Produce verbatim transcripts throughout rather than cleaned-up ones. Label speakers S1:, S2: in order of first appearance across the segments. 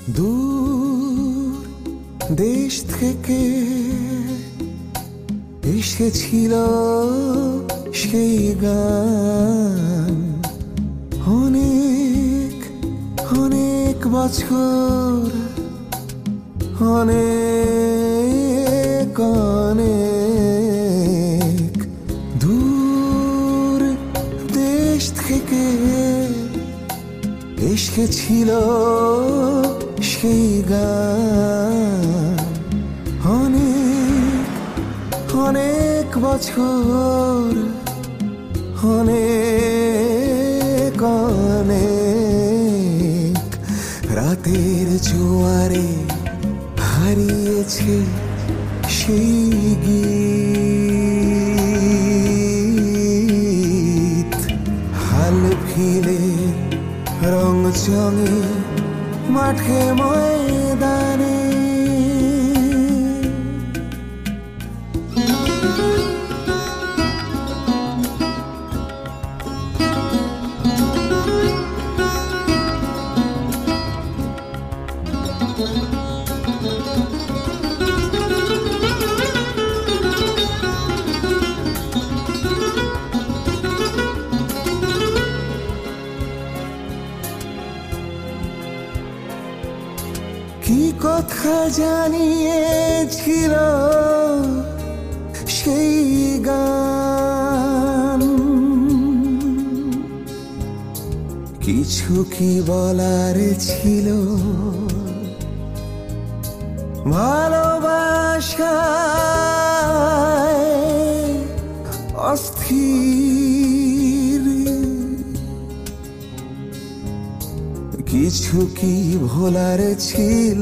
S1: দূর দেশ থেকে এসেছিল সেই গান, অনেক অনেক বছর, অনেক অনেক দূর দেশ থেকে এসেছিল সেই গান, অনেক অনেক বছর, অনেক অনেক রাতের জোয়ারে হারিয়েছে সেই গীত। হাল ফিলে রং চঙে মাঠে ময়দানে, কি কথা জানিয়েছিল সেই গান, কিছু কি বলার ছিল ভালোবাসায় অস্থির, কিছু কি ভোলার ছিল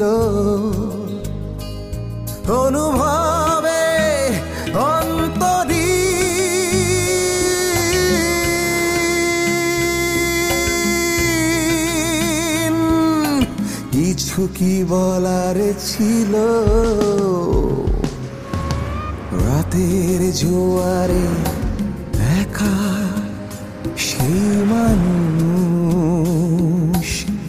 S1: অনুভবে অন্তরীণ, কিছু কি বলার ছিল রাতের জোয়ারে একা সেই মানুষ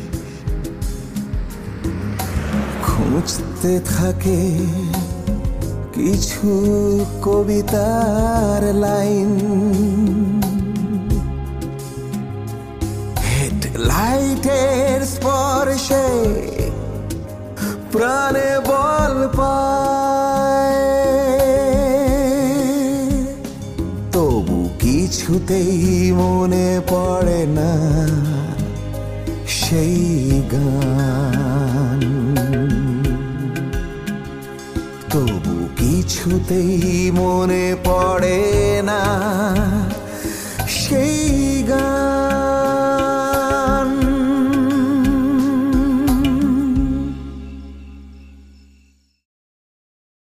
S1: খুঁজতে থাকে কিছু কবিতার লাইন, হেডলাইটের স্পর্শে প্রাণে বল পায়, তবু কিছুতেই মনে পড়ে না সেই গান, তবু কিছুতেই মনে পড়ে না